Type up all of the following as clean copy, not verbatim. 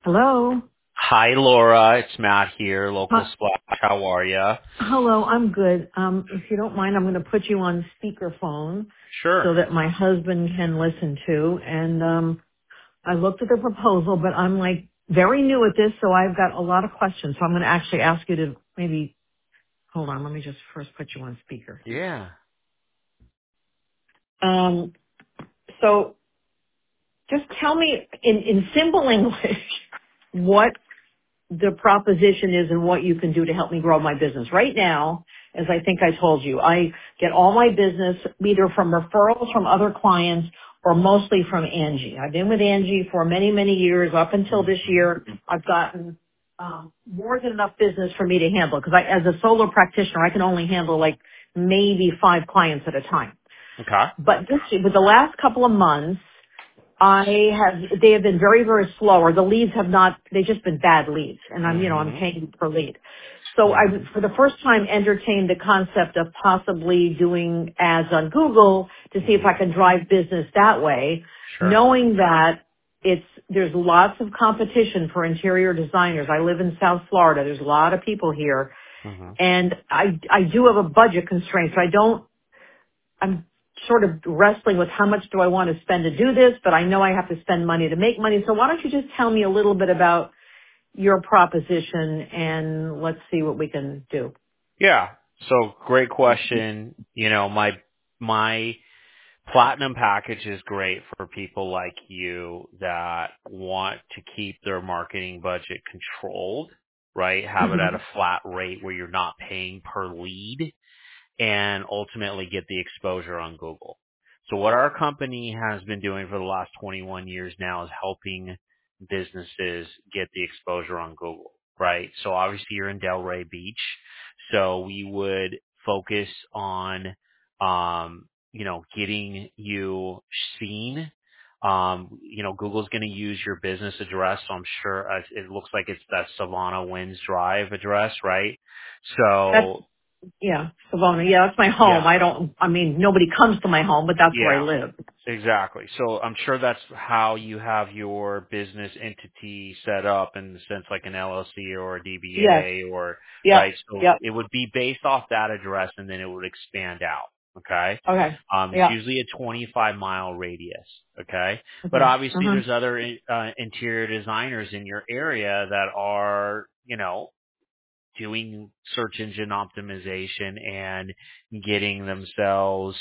Hello. Hi, Laura. It's Matt here, local Hi. Splash. How are ya? Hello, I'm good. If you don't mind, I'm going to put you on speakerphone Sure. so that my husband can listen to. And I looked at the proposal, but I'm like very new at this, so I've got a lot of questions. So I'm going to actually ask you to maybe hold on. Let me just first put you on speaker. Yeah. Um, so just tell me in simple English what the proposition is and what you can do to help me grow my business. Right now, as I think I told you, I get all my business either from referrals from other clients or mostly from Angie. I've been with Angie for many, many years. Up until this hmm year, I've gotten more than enough business for me to handle because as a solo practitioner, I can only handle like maybe 5 clients at a time. Okay. But with the last couple of months, they have been very, very slow, or the leads have not, they've just been bad leads, and I'm hmm paying per lead. So I, hmm for the first time, entertained the concept of possibly doing ads on Google to see if hmm I can drive business that way, Sure. knowing that there's lots of competition for interior designers. I live in South Florida. There's a lot of people here, hmm and I do have a budget constraint, so I'm sort of wrestling with how much do I want to spend to do this, but I know I have to spend money to make money. So why don't you just tell me a little bit about your proposition and let's see what we can do. Yeah. So great question. My platinum package is great for people like you that want to keep their marketing budget controlled, right? Have it at hmm a flat rate where you're not paying per lead and ultimately get the exposure on Google. So what our company has been doing for the last 21 years now is helping businesses get the exposure on Google, right? So obviously you're in Delray Beach, so we would focus on, getting you seen. Google's going to use your business address, so I'm sure it looks like it's that Savannah Winds Drive address, right? That's, So yeah, Savona. Yeah, that's my home. yeah, Nobody comes to my home, but that's where I yeah. live. Exactly. So I'm sure that's how you have your business entity set up in the sense like an LLC or a Yes. DBA or, Yep. right? So Yep. it would be based off that address and then it would expand out. Okay. Okay. It's Yeah. usually a 25-mile radius. Okay. But Okay. obviously Uh-huh. there's other interior designers in your area that are, doing search engine optimization and getting themselves,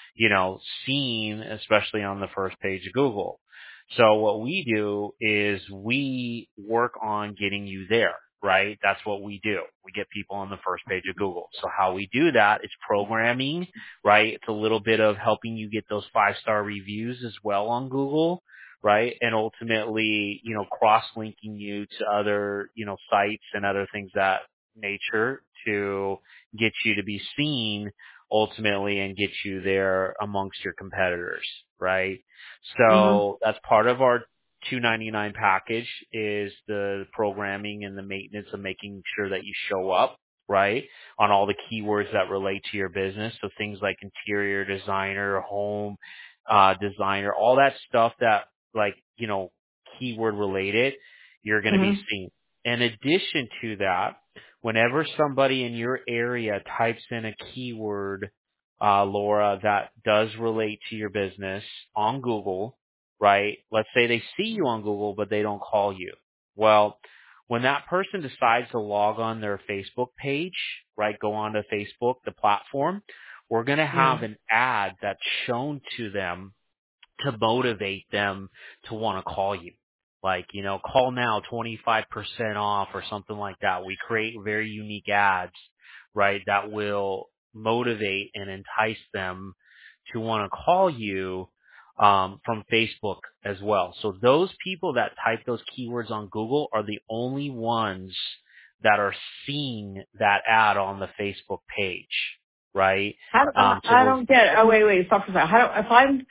seen, especially on the first page of Google. So what we do is we work on getting you there, right? That's what we do. We get people on the first page of Google. So how we do that is programming, right? It's a little bit of helping you get those 5-star reviews as well on Google, right? And ultimately, cross-linking you to other, sites and other things that nature to get you to be seen ultimately and get you there amongst your competitors, right? Uh-huh. So that's part of our 299 package is the programming and the maintenance of making sure that you show up, right? On all the keywords that relate to your business. So things like interior designer, home designer, all that stuff that like, keyword related, you're going to be Uh-huh. seen. In addition to that, whenever somebody in your area types in a keyword, Laura, that does relate to your business on Google, right? Let's say they see you on Google, but they don't call you. Well, when that person decides to log on their Facebook page, right, go on to Facebook, the platform, we're going to Yeah. have an ad that's shown to them to motivate them to want to call you. Like, call now 25% off or something like that. We create very unique ads, right, that will motivate and entice them to want to call you from Facebook as well. So those people that type those keywords on Google are the only ones that are seeing that ad on the Facebook page, right? So I those don't get it. Oh, wait. Stop for a second. If I'm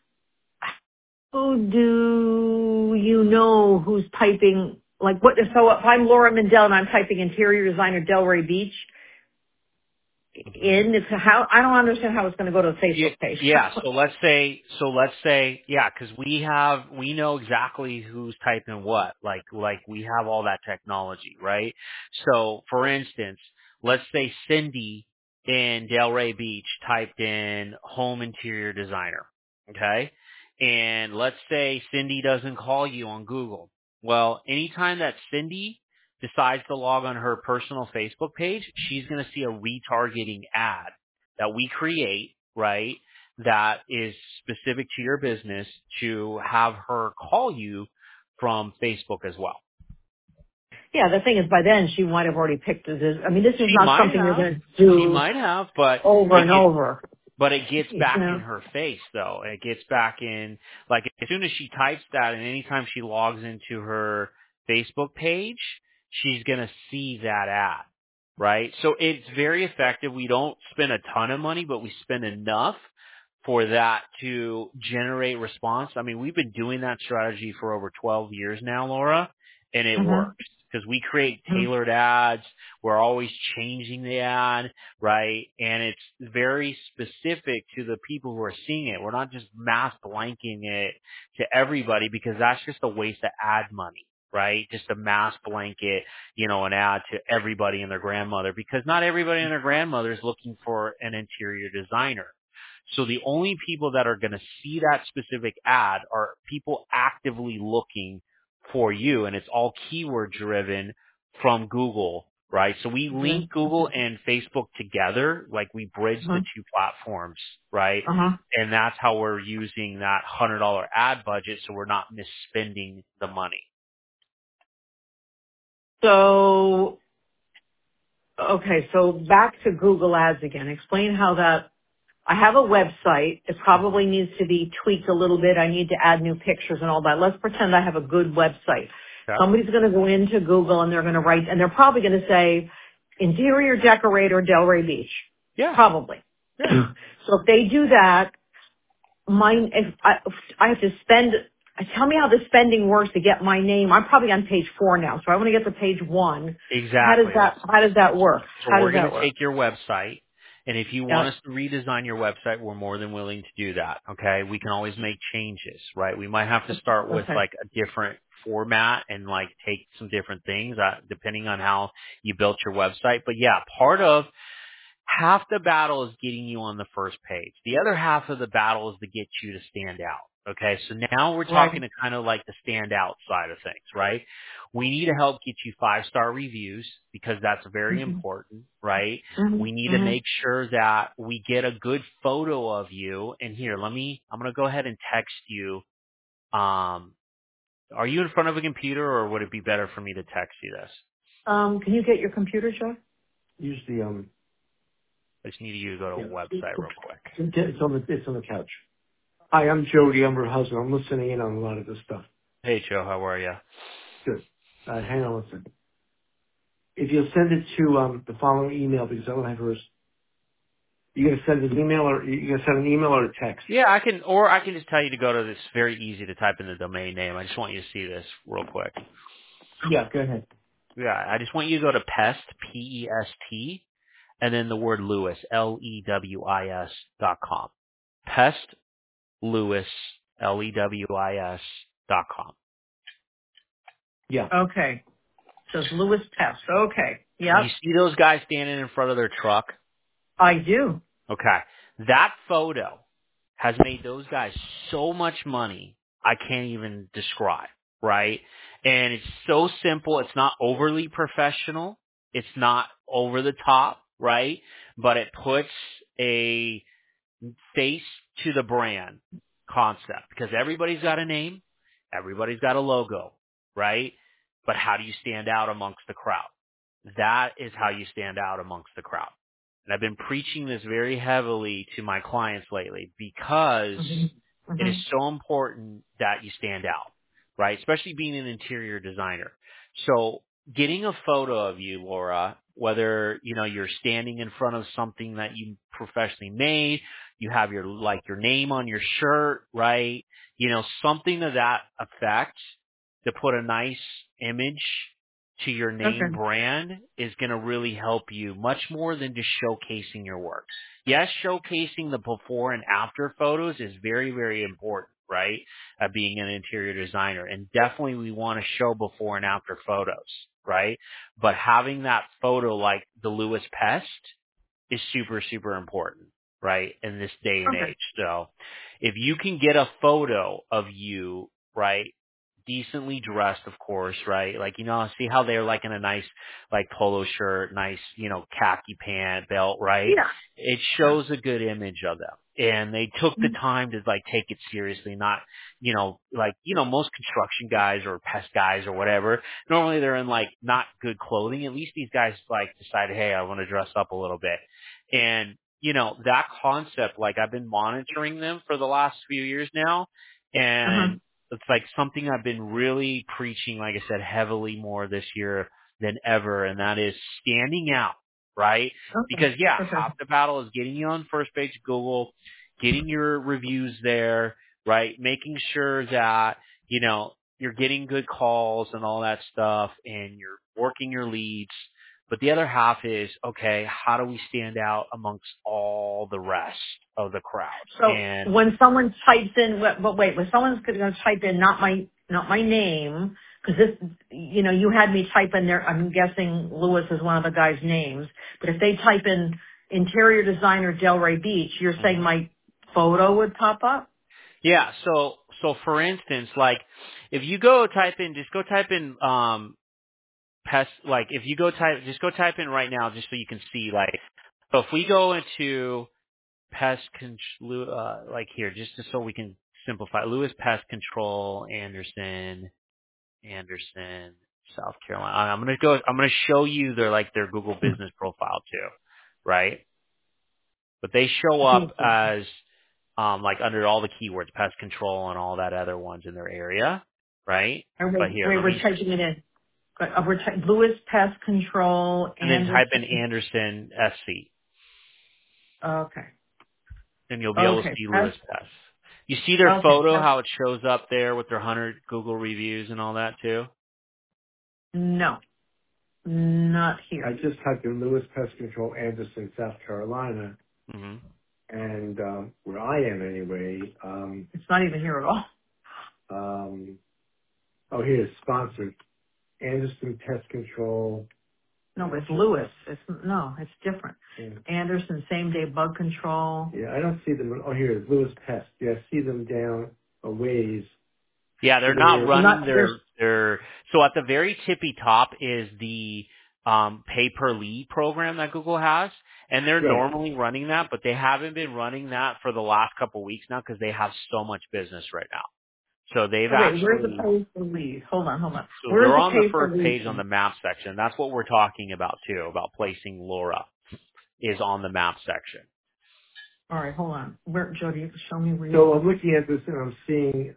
Who do you know who's typing, so if I'm Laura Mindell and I'm typing interior designer Delray Beach, in. It's how I don't understand how it's going to go to a Facebook page. Yeah. So let's say, yeah, because we know exactly who's typing what. Like we have all that technology, right? So for instance, let's say Cindy in Delray Beach typed in home interior designer. Okay. And let's say Cindy doesn't call you on Google. Well, anytime that Cindy decides to log on her personal Facebook page, she's going to see a retargeting ad that we create, right, that is specific to your business to have her call you from Facebook as well. Yeah, the thing is, by then she might have already picked this. I mean, this is She not might something you're have. going to She do might have, but over it and gets over. You back in know. her face though. It gets back in, like, as soon as she types that and anytime she logs into her Facebook page, she's going to see that ad, right? So it's very effective. We don't spend a ton of money, but we spend enough for that to generate response. I mean, we've been doing that strategy for over 12 years now, Laura, and it Mhm. works because we create Mhm. tailored ads. We're always changing the ad, right? And it's very specific to the people who are seeing it. We're not just mass blanking it to everybody because that's just a waste of ad money, right? Just a mass blanket, an ad to everybody and their grandmother, because not everybody and their grandmother is looking for an interior designer. So the only people that are going to see that specific ad are people actively looking for you, and it's all keyword driven from Google, right? So we Mhm. link Google and Facebook together, like we bridge the Mhm. two platforms, right? Uh-huh. And that's how we're using that $100 ad budget, so we're not misspending the money. So, okay, so back to Google Ads again. Explain how that. I have a website. It hmm probably needs to be tweaked a little bit. I need to add new pictures and all that. Let's pretend I have a good website. Okay. Somebody's going to go into Google and they're going to write, and they're probably going to say, interior decorator Delray Beach. Yeah. Probably. Yeah. So if they do that, if I have to spend, tell me how the spending works to get my name. I'm probably on page 4 now, so I want to get to page 1. Exactly. How does that work? So How we're does going that to work? take your website, and if you want Yeah. us to redesign your website, we're more than willing to do that. Okay, we can always make changes, right? We might have to start with Okay. like a different format and like take some different things depending on how you built your website. But yeah, part of half the battle is getting you on the first page. The other half of the battle is to get you to stand out. Okay, so now we're talking Right. to kind of like the standout side of things, right? We need to help get you 5-star reviews because that's very Mm-hmm. important, right? We need to Mm-hmm. make sure that we get a good photo of you. And here, I'm going to go ahead and text you. Are you in front of a computer or would it be better for me to text you this? Can you get your computer, Joe? Use the I just need you to go to a yeah. website real quick. It's on the couch. Hi, I'm Jody. I'm her husband. I'm listening in on a lot of this stuff. Hey, Joe, how are you? Good. Hang on one second. If you'll send it to the following email because I don't have hers. You gonna send an email or you gonna send an email or a text? Yeah, I can just tell you to go to this. Very easy to type in the domain name. I just want you to see this real quick. Yeah, go ahead. Yeah, I just want you to go to Pest, P-E-S-T, and then the word Lewis, Lewis.com. Pest Lewis, Lewis.com. Yeah. Okay. Says Lewis Test. Okay. You Yep. see those guys standing in front of their truck? I do. Okay. That photo has made those guys so much money I can't even describe, right? And it's so simple. It's not overly professional. It's not over the top, right? But it puts a face to the brand concept because everybody's got a name. Everybody's got a logo, right? But how do you stand out amongst the crowd? That is how you stand out amongst the crowd. And I've been preaching this very heavily to my clients lately because Mm-hmm. it is Mm-hmm. so important that you stand out, right? Especially being an interior designer. So getting a photo of you, Laura, whether, you're standing in front of something that you professionally made, you have your name on your shirt, right? Something to that effect to put a nice image to your name Okay. brand is going to really help you much more than just showcasing your work. Yes, showcasing the before and after photos is very, very important, right? Being an interior designer. And definitely we want to show before and after photos, right? But having that photo like the Lewis Pest is super, super important, right? In this day and Okay. age. So if you can get a photo of you, right? Decently dressed, of course, right? Like, see how they're like in a nice, like polo shirt, nice, khaki pant, belt, right? Yeah. It Yeah. shows a good image of them. And they took the time to like take it seriously, not, most construction guys or pest guys or whatever. Normally they're in like not good clothing. At least these guys like decided, hey, I want to dress up a little bit. And, that concept, like I've been monitoring them for the last few years now. Uh-huh. And it's like something I've been really preaching, like I said, heavily more this year than ever. And that is standing out, right? Okay. Because yeah, Okay. half the battle is getting you on first page of Google, getting your reviews there, right? Making sure that, you're getting good calls and all that stuff and you're working your leads. But the other half is, okay, how do we stand out amongst all the rest of the crowd? So And when someone types in, but wait, when someone's going to type in not my name, because this, you had me type in there. I'm guessing Lewis is one of the guys' names. But if they type in interior designer Delray Beach, you're saying mhm. my photo would pop up? Yeah, so for instance, like if you go type in, just go type in pest, like if you just go type in right now just so you can see, like, so if we go into pest control, like here, just so we can simplify, Lewis Pest Control, Anderson, South Carolina. I'm gonna show you their Google business profile too, right? But they show up as like under all the keywords, pest control and all that other ones in their area, right? But here, Wait, let we're me, typing it in. Lewis Pest Control, and then type in Anderson. Anderson SC, Okay. and you'll be able to Okay. see Lewis Pest. Pest. You see their Okay. photo, Pest. how it shows up there with their 100 Google reviews and all that too? No, not I here. just typed in Lewis Pest Control, Anderson, South Carolina, Hmm. and where I am anyway. It's not even here at all. Um, oh, here it's sponsored. Anderson Pest Control. No, it's Lewis. It's different. Yeah, Anderson, same day bug control. yeah, I don't see them. Oh, here it's Lewis Pest. Yeah, I see them down a ways. Yeah, they're But not they're, running There's their, so at the very tippy top is the pay per lead program that Google has, and they're right. normally running that, but they haven't been running that for the last couple of weeks now because they have so much business right now. So they've wait, where's the actually, pay for lead? Hold on. so Where's they're the on the pay for first lead? page on the map section. That's what we're talking about too, about placing Laura is on the map section. All right, hold on. Where, Jody, show me where So you. I'm looking at this and I'm seeing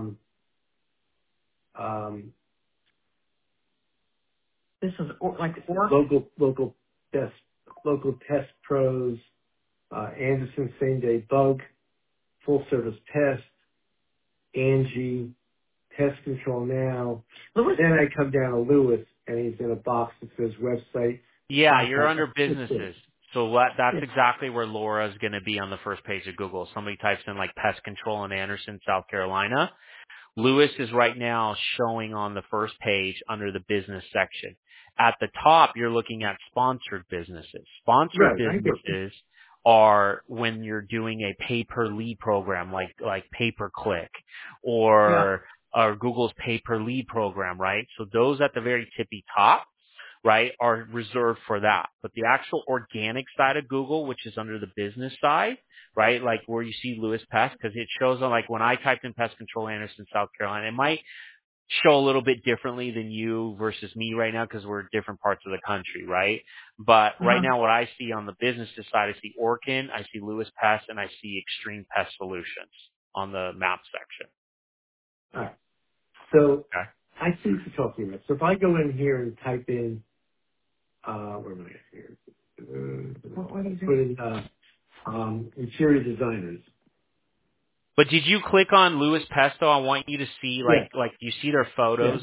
This is like work. local test local test pros, Anderson same day bug, full service pest, Angie, pest control now. Lewis. Then I come down to Lewis and he's in a box that says website, Yeah, you're contact. under That's it. businesses. So that's Yeah. exactly where Laura's going to be on the first page of Google. Somebody types in like pest control in Anderson, South Carolina. Lewis is right now showing on the first page under the business section. At the top, you're looking at sponsored businesses. Sponsored Right, I get you. businesses are when you're doing a pay per lead program like pay per click Yeah. or Google's pay per lead program, right? So those at the very tippy top, right, are reserved for that. But the actual organic side of Google, which is under the business side, right, like where you see Lewis Pest, because it shows on, like when I typed in pest control Anderson, South Carolina, it might show a little bit differently than you versus me right now because we're in different parts of the country, right? But right Uh-huh. now what I see on the business side, I see Orkin, I see Lewis Pest, and I see Extreme Pest Solutions on the map section. All right. So Okay. I see what you're talking about. So if I go in here and type in, where am I at here? What is Put it? in interior designers. But did you click on Lewis Pesto? I want you to see Yeah, like you see their yeah. photos.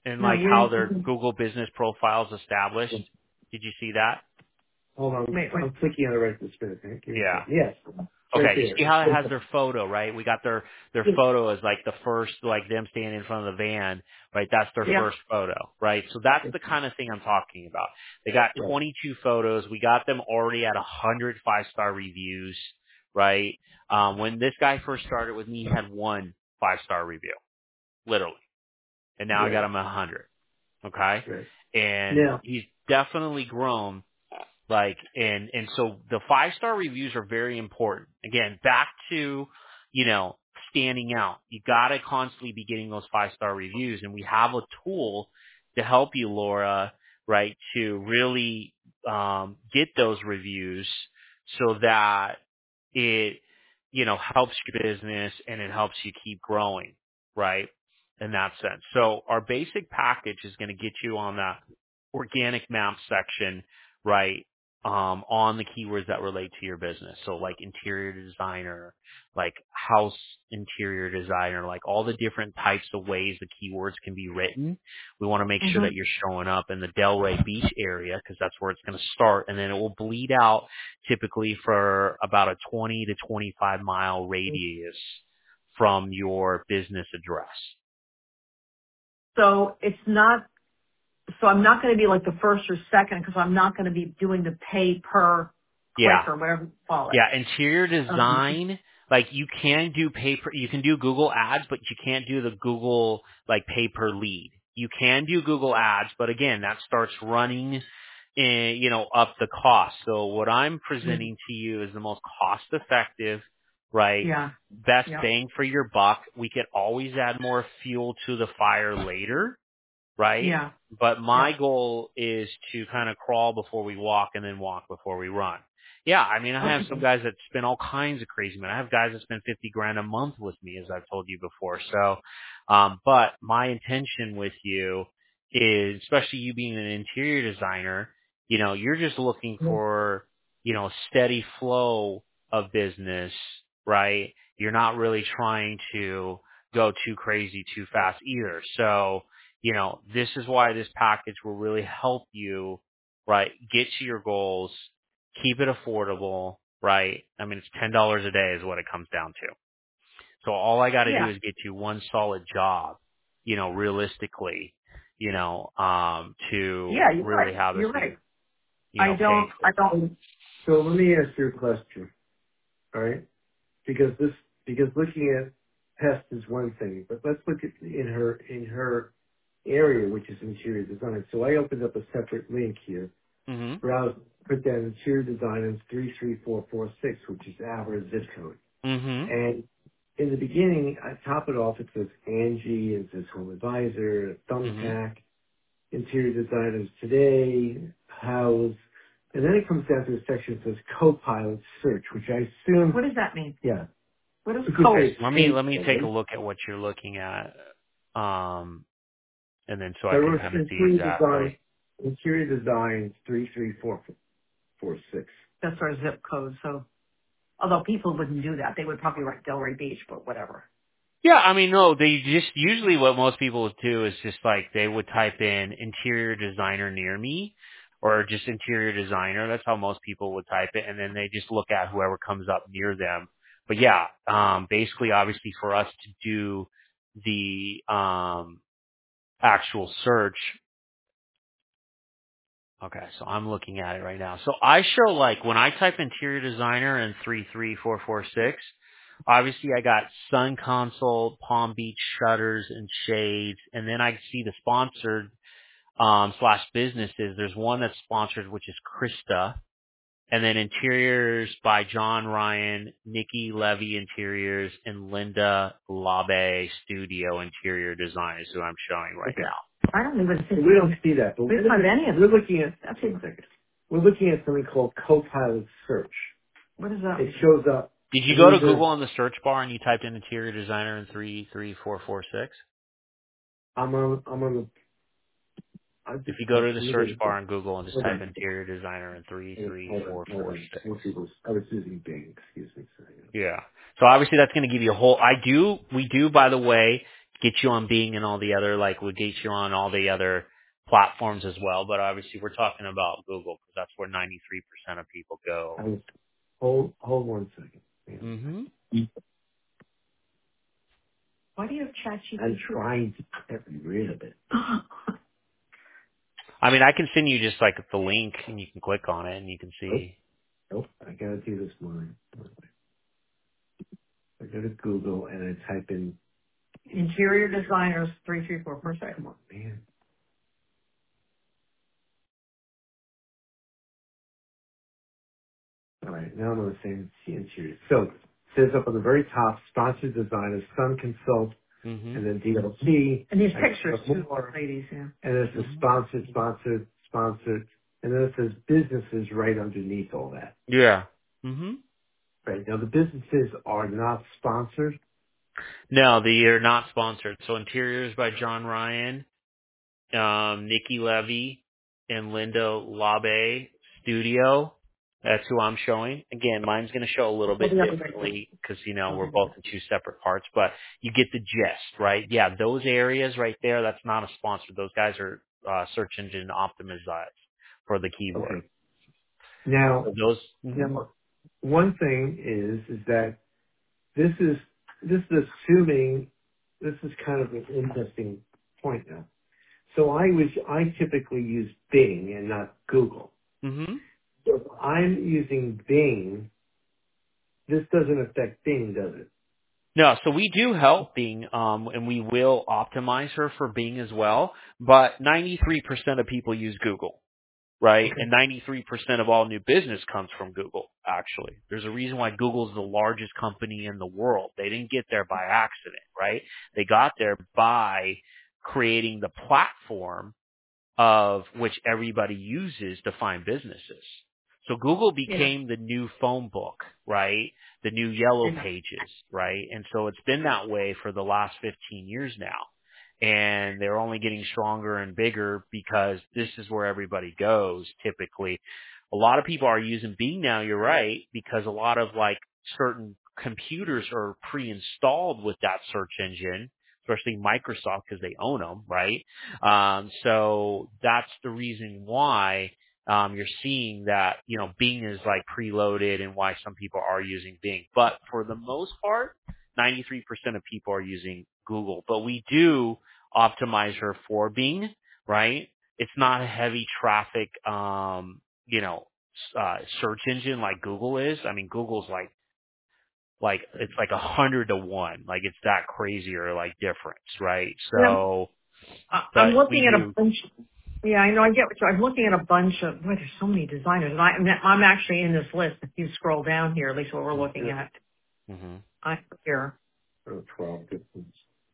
and No, like how you're. their Google business profile is established. Did you see that? Hold on. Wait. I'm clicking on it right this minute. Give me a Yeah. second. Yes. It's right Okay, you there. see how it has their photo, right? We got their photo as like the first, like them standing in front of the van, right? That's their Yeah. first photo, right? So that's the kind of thing I'm talking about. They got Yes. 22 photos. We got them already at 100 5-star reviews, right? When this guy first started with me, he had 1 5-star review, literally, and now I got Right. him at 100. Okay, Right. and Now, he's definitely grown. Like, and so the 5-star reviews are very important. Again, back to, standing out. You gotta constantly be getting those 5-star reviews, and we have a tool to help you, Laura, right, to really, get those reviews so that it, helps your business and it helps you keep growing, right, in that sense. So our basic package is going to get you on that organic map section, right, on the keywords that relate to your business. So like interior designer, like house interior designer, like all the different types of ways the keywords can be written. We want to make sure Mm-hmm. that you're showing up in the Delray Beach area because that's where it's going to start. And then it will bleed out typically for about a 20 to 25 mile radius from your business address. So it's not. So I'm not going to be like the first or second because I'm not going to be doing the pay per click Yeah. or whatever you call it. Yeah, interior Um, design, like you can do you can do Google ads, but you can't do the Google like pay per lead. You can do Google ads, but again, that starts running up the cost. So what I'm presenting to you is the most cost effective, right? yeah. Best Yeah. bang for your buck. We could always add more fuel to the fire later, right? Yeah. But my Yeah. goal is to kind of crawl before we walk and then walk before we run. Yeah, I mean, I have Okay. some guys that spend all kinds of crazy money. I have guys that spend 50 grand a month with me, as I've told you before. So, but my intention with you is, especially you being an interior designer, you're just looking Yeah. for, steady flow of business, right? You're not really trying to go too crazy too fast either. So, this is why this package will really help you, right, get to your goals, keep it affordable, right? I mean, it's $10 a day is what it comes down to. So all I got to do Yeah. is get you one solid job, realistically, to Yeah. You're really right. have this You're thing, right. I pay don't. I for. don't. so let me ask you a question, all right? Because looking at pest is one thing, but let's look at in her area, which is interior design. So I opened up a separate link here. Mhm. Browse, put down interior design and 33446, which is our zip code. Mhm. And in the beginning, I top it off. It says Angie, it says Home Advisor, Mhm. Thumbtack, Interior Designers Today, House, and then it comes down to a section that says Copilot Search, which I assume, What does that mean? yeah. What is Okay, coast? Let me take a look at what you're looking at, and then so so I I can wrote kind of see Interior exactly. Design 33446. That's our zip code. So although people wouldn't do that, they would probably write Delray Beach, but whatever. Yeah, I mean, no, they just usually what most people would do is just like they would type in interior designer near me or just interior designer. That's how most people would type it. And then they just look at whoever comes up near them. But yeah, basically, obviously for us to do the, actual search. Okay, so I'm looking at it right now. So I show like when I type interior designer in 33446, obviously I got Sun Console, Palm Beach Shutters and Shades, and then I see the sponsored slash businesses. There's one that's sponsored, which is Krista, and then interiors by John Ryan, Nikki Levy Interiors, and Linda Labe Studio Interior Design is who I'm showing right Okay. now. I don't even So think we don't see that, but we don't have any of we're them. looking at, That's wait a second. We're looking at something called Copilot Search. what is that? It shows up, Did you and go to these are, Google on the search bar and you typed in interior designer in 33446? I'm on the, I If just, you go to the let me search get bar on Google and just hold type on. interior designer in Hold on. 33446. I was using Bing, excuse me. So, Yeah. So obviously that's going to give you a whole, we do, by the way, get you on Bing and all the other, like, we'll get you on all the other platforms as well. But obviously, we're talking about Google because that's where 93% of people go. Hold 1 second. Mm-hmm. Why do you have ChatGPT? I'm trying to get rid of it. I mean, I can send you just like the link, and you can click on it, and you can see. Nope. I gotta do this one. I go to Google and I type in Interior designers 334 per second. come on, man. All right, now I'm on the same interior. So it says up on the very top, sponsored designers, Sun Consult, Mm-hmm. and then DLC. And these I pictures go too, more, ladies, yeah. and it says Mm-hmm. sponsored, and then it says businesses right underneath all that. Yeah. Mm-hmm. Right now, the businesses are not sponsored. No, they're not sponsored. So Interiors by John Ryan, Nikki Levy, and Linda Labe Studio. That's who I'm showing. Again, mine's going to show a little bit differently because, we're both in two separate parts, but you get the gist, right? Yeah, those areas right there, that's not a sponsor. Those guys are search engine optimized for the keyword. Okay. Now, So those, now, one thing is that this is assuming this is kind of an interesting point now. So I typically use Bing and not Google. mm-hmm. So if I'm using Bing, this doesn't affect Bing, does it? No, so we do help Bing, and we will optimize her for Bing as well, but 93% of people use Google, right? Okay. And 93% of all new business comes from Google, actually. There's a reason why Google's the largest company in the world. They didn't get there by accident, right? They got there by creating the platform of which everybody uses to find businesses. So Google became the new phone book, right? The new yellow pages, right? And so it's been that way for the last 15 years now. And they're only getting stronger and bigger because this is where everybody goes typically. A lot of people are using Bing now, you're right, because a lot of like certain computers are pre-installed with that search engine, especially Microsoft because they own them, right? So that's the reason why you're seeing that, Bing is like preloaded and why some people are using Bing. But for the most part, 93% of people are using Google. But we do optimize her for Bing, right? It's not a heavy traffic, search engine like Google is. I mean, Google's like it's like 100 to 1. Like it's that crazy or like difference, right? Yeah. So, I'm but we looking at a do. bunch. Yeah, I know. I get what I'm looking at a bunch of. Boy, there's so many designers, and I'm actually in this list. If you scroll down here, at least what we're looking at, Mm-hmm. I'm here. 12 difference.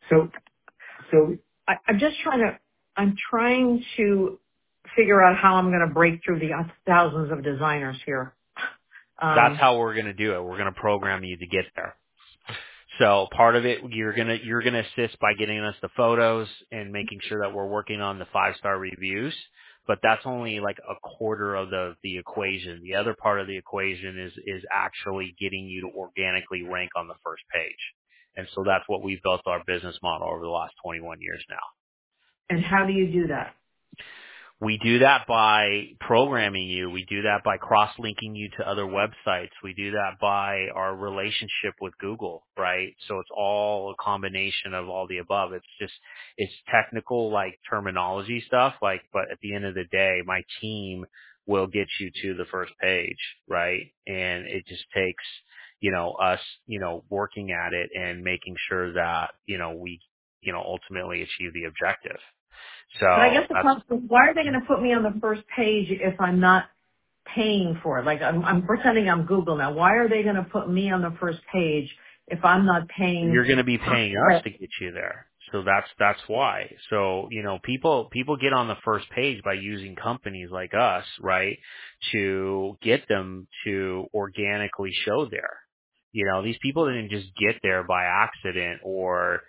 So I'm just trying to. I'm trying to figure out how I'm going to break through the thousands of designers here. That's how we're going to do it. We're going to program you to get there. So part of it, you're gonna assist by getting us the photos and making sure that we're working on the 5-star reviews. But that's only like a quarter of the equation. The other part of the equation is actually getting you to organically rank on the first page. And so that's what we've built our business model over the last 21 years now. And how do you do that? We do that by programming you. We do that by cross-linking you to other websites. We do that by our relationship with Google, right? So it's all a combination of all the above. It's technical, like terminology stuff, but at the end of the day, my team will get you to the first page, right? And it just takes, us, working at it and making sure that, we, ultimately achieve the objective. But I So guess the that's question is, why are they going to put me on the first page if I'm not paying for it? Like I'm pretending I'm Google now. Why are they going to put me on the first page if I'm not paying? you're going to be paying us to get you there. So that's why. So, people get on the first page by using companies like us, right, to get them to organically show there. These people didn't just get there by accident or,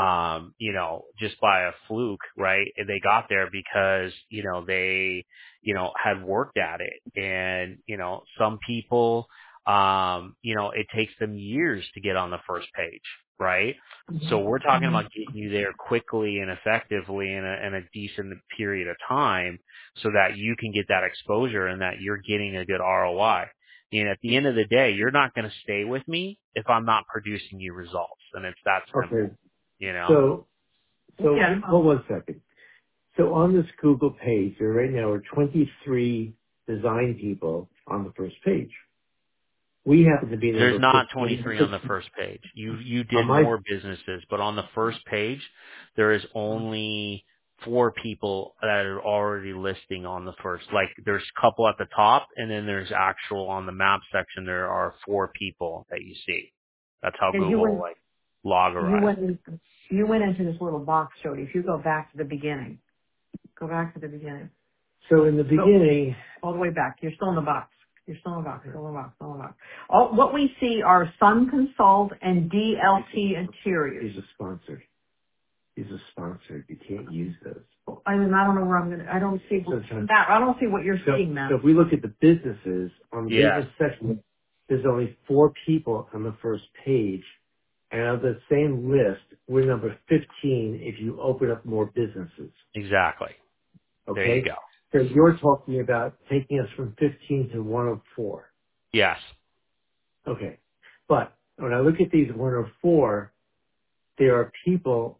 just by a fluke, right? They got there because, they, had worked at it. And, some people, it takes them years to get on the first page, right? So we're talking about getting you there quickly and effectively in a decent period of time so that you can get that exposure and that you're getting a good ROI. And at the end of the day, you're not going to stay with me if I'm not producing you results. And it's that simple, Okay. you know? So Yeah. hold 1 second. So on this Google page, there right now are 23 design people on the first page. We happen to be There's number not 15. 23 on the first page. You On did my, more businesses, but on the first page, there is only 4 people that are already listing on the first. Like there's a couple at the top, and then there's actual on the map section. There are 4 people that you see. That's how And you Google went, like logarize. you went into this little box, Jody. If you go back to the beginning, go back to the beginning. so in the beginning, All the way back. You're still in the box. You're still in the box. Still in the box. Still in the box. All, what we see are Sun Consult and DLT Interiors. he's a sponsor. He's a sponsor. You can't use those. I mean, I don't know where I'm gonna. I don't see that. I don't see what you're seeing, Matt. So if we look at the businesses, on the Yes, business section, there's only 4 people on the first page. And of the same list, we're number 15 if you open up more businesses. exactly. There you Okay? go. So you're talking about taking us from 15 to 104. Yes, Okay. But when I look at these 104, there are people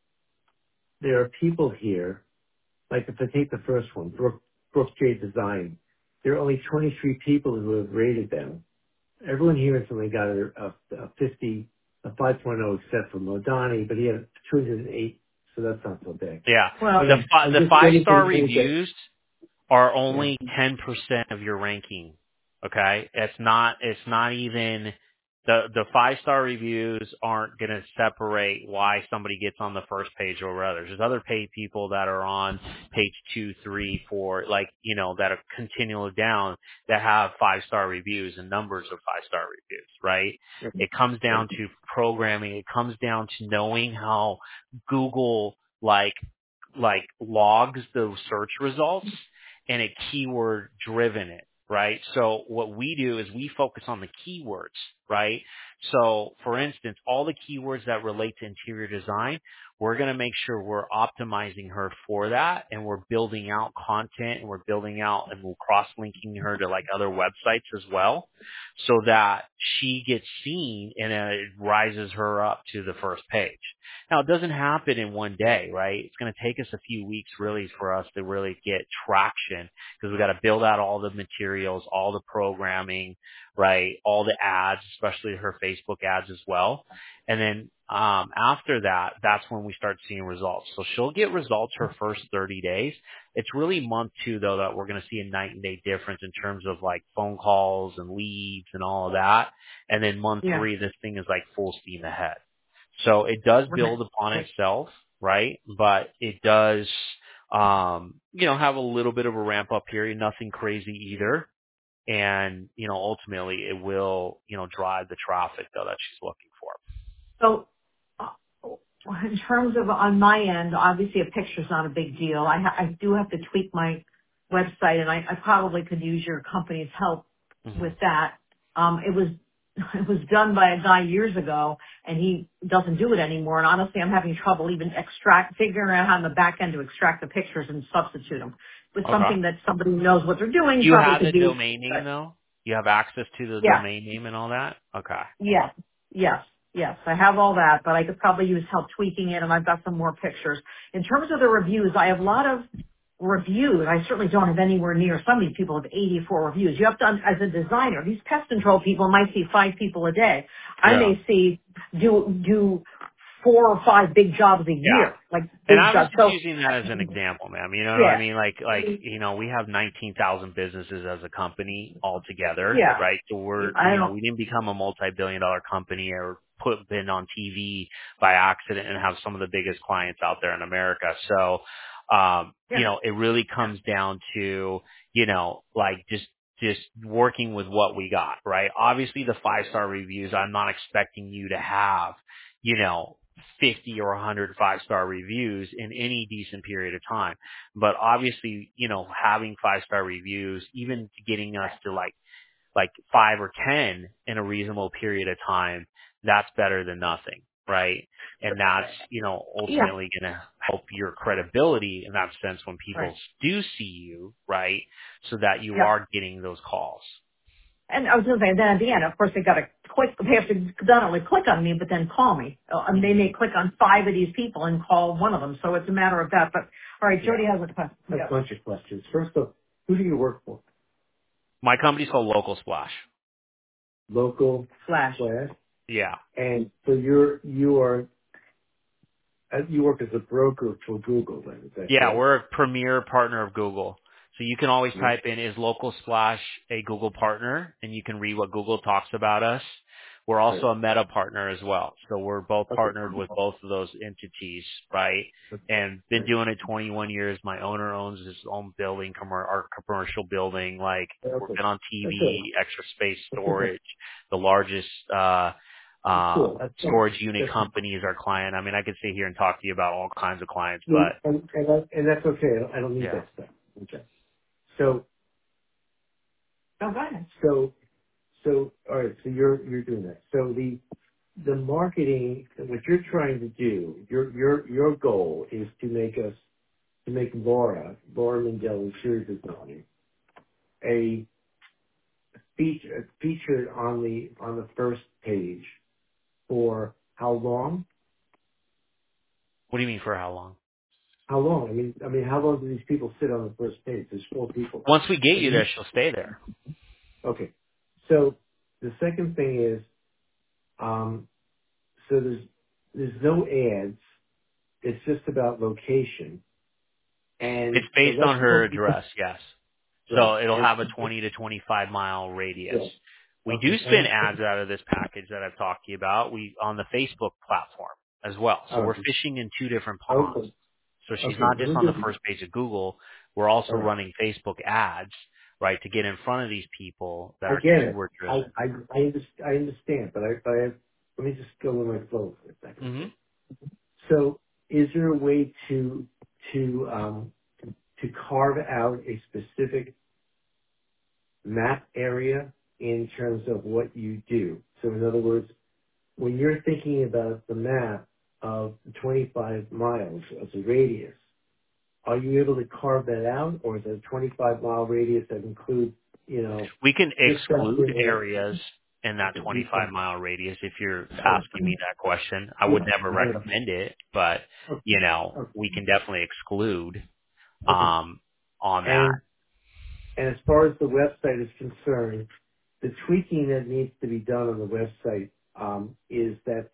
here, like if I take the first one, Brooke J Design, there are only 23 people who have rated them. Everyone here has only got a 50, a 5.0 except for Modani, but he had 208, so that's not so big. yeah. Well, But I'm The just getting to 5-star the point that, reviews are yeah. only 10% of your ranking. Okay? It's not even the 5-star reviews aren't going to separate why somebody gets on the first page over others. There's other paid people that are on page 2, 3, 4, like, that are continually down that have 5-star reviews and numbers of 5-star reviews, right? It comes down to programming. It comes down to knowing how Google logs those search results and it keyword driven it, right? So what we do is we focus on the keywords, right? So for instance, all the keywords that relate to interior design, we're going to make sure we're optimizing her for that and we're building out content and we're building out and we're cross-linking her to like other websites as well so that she gets seen and it rises her up to the first page. Now, it doesn't happen in one day, right? It's going to take us a few weeks really for us to really get traction because we got to build out all the materials, all the programming, right? All the ads, especially her Facebook ads as well. And then after that, that's when we start seeing results. So she'll get results her first 30 days. It's really month 2 though that we're going to see a night and day difference in terms of like phone calls and leads and all of that. And then month 3, this thing is like full steam ahead. So it does build upon itself, right? But it does, have a little bit of a ramp up period, nothing crazy either. And, ultimately it will, drive the traffic though that she's looking for. So, in terms of on my end, obviously a picture's not a big deal. I do have to tweak my website, and I probably could use your company's help Mm-hmm. with that. It was it was done by a guy years ago, and he doesn't do it anymore. And honestly, I'm having trouble even figuring out how in the back end to extract the pictures and substitute them with Okay. something that somebody who knows what they're doing You probably have could the do. domain name though? You have access to the Yeah. domain name and all that? Okay. Yes, yes. I have all that, but I could probably use help tweaking it, and I've got some more pictures. In terms of the reviews, I have a lot of reviews. I certainly don't have anywhere near. Some of these people have 84 reviews. You have to, as a designer, these pest control people might see 5 people a day. I Yeah. may do 4 or 5 big jobs a Yeah. year, like And big I was jobs. just So, using that as an example, ma'am. You know what I yeah, mean? We have 19,000 businesses as a company altogether, yeah. right? So I don't. we didn't become a multi-billion-dollar company or been on TV by accident and have some of the biggest clients out there in America. So, Yeah. it really comes down to, just working with what we got, right? Obviously the 5-star reviews, I'm not expecting you to have, 50 or 100 5-star reviews in any decent period of time. But obviously, having 5-star reviews, even getting us to like like 5 or 10 in a reasonable period of time, that's better than nothing, right? And that's, Yeah. ultimately going to help your credibility in that sense when Right. people do see you, right? So that you Yep. are getting those calls. And I was going to say, then at the end, of course, they got to they have to not only click on me, but then call me. And they may click on 5 of these people and call one of them. So it's a matter of that. But all right, Yeah. Jody has a question. I have a bunch of questions. First off, who do you work for? My company's called Local Splash. Local Slash. slash. Yeah. And so you work as a broker for Google then, is that Yeah, correct? we're a premier partner of Google. So you can always Yeah. type in, is Local Splash a Google partner? And you can read what Google talks about us. We're also Right. a Meta partner as well. So we're both Okay. partnered with both of those entities, right? And been Right. doing it 21 years. My owner owns his own building, our commercial building. Like, we've Okay. been on That's TV, good. extra space That's good. storage, the largest, That's cool. That's storage unit that's company is our client. I mean, I could sit here and talk to you about all kinds of clients, yeah, but and that's okay. I don't need yeah. that stuff. Okay. So Oh, go ahead. all right. So you're doing that. So the marketing, what you're trying to do, your goal is to make Laura Mindell Interior Design a featured on the first page for how long? What do you mean for how long? How long? I mean, how long do these people sit on the first page? There's 4 people. Once we get I you mean, there, she'll stay there. okay. So the second thing is, so there's no ads. It's just about location. It's And so based let's on her address, yes. So right. it'll And have a 20 to 25 mile radius. yeah. We do Okay. spin ads out of this package that I've talked to you about. We on the Facebook platform as well. So we're Okay. fishing in 2 different ponds. Okay. So she's Okay. not Let just me on the just first page of Google. We're also all right. running Facebook ads, right, to get in front of these people that I are get it. tour I driven. I I understand, but let me just go with my flow for a second. Hmm. Okay. So is there a way to um to carve out a specific map area in terms of what you do? So in other words, when you're thinking about the map of 25 miles as a radius, are you able to carve that out, or is it a 25-mile radius that includes, We can this stuff exclude in there? areas in that Okay, these 25-mile radius if you're asking me things. that question. I would never Yeah. recommend it, but, Okay. Okay. we can definitely exclude Okay. on that. And as far as the website is concerned, the tweaking that needs to be done on the website is that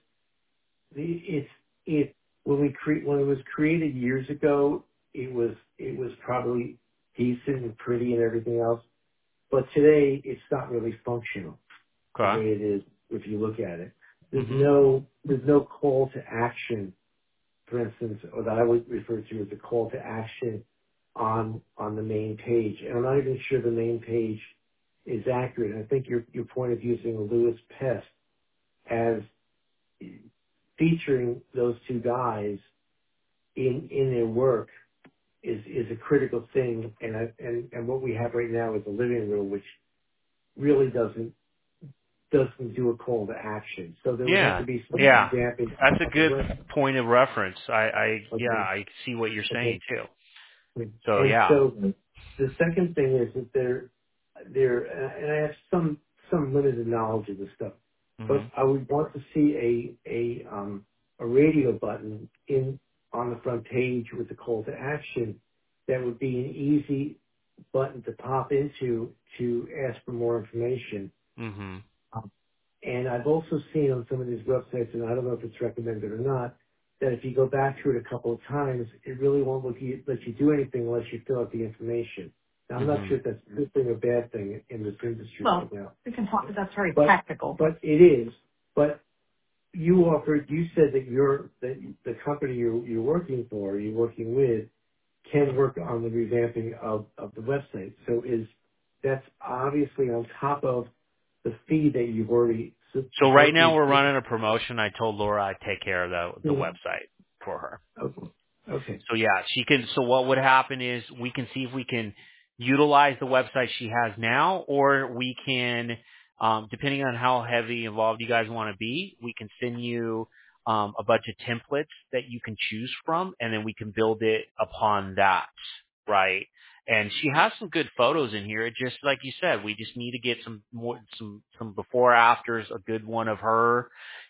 it when it was created years ago, it was probably decent and pretty and everything else, but today it's not really functional the Okay. way it is if you look at it. There's Hmm. no call to action, for instance, or that I would refer to as a call to action on the main page. And I'm not even sure the main page is accurate. I think your point of using Lewis Pest as featuring those 2 guys in their work is a critical thing. And what we have right now is a living room which really doesn't do a call to action. So there would have to Yeah. be some Yeah. revamping That's a of the good web. point of reference. Yeah, Okay. I see what you're Okay. saying too. So And yeah. so the second thing is that and I have some limited knowledge of this stuff, but Hmm. I would want to see a radio button on the front page with the call to action that would be an easy button to pop into to ask for more information. Hmm. And I've also seen on some of these websites, and I don't know if it's recommended or not, that if you go back to it a couple of times, it really won't let you do anything unless you fill out the information. Now, I'm not Hmm. sure if that's a good thing or bad thing in this industry Well, right now, we can talk. That's very but tactical. it is. But you said that the company you're working for, you're working with, can work on the revamping of the website. So that's obviously on top of the fee that you've already So right now working we're with. running a promotion. I told Laura I'd take care of the website for her. Okay. Okay. So yeah, she can. So what would happen is we can see if we can utilize the website she has now, or we can, depending on how heavy involved you guys want to be, we can send you a bunch of templates that you can choose from, and then we can build it upon that, right? And she has some good photos in here. It just, like you said, we just need to get some before afters, a good one of her,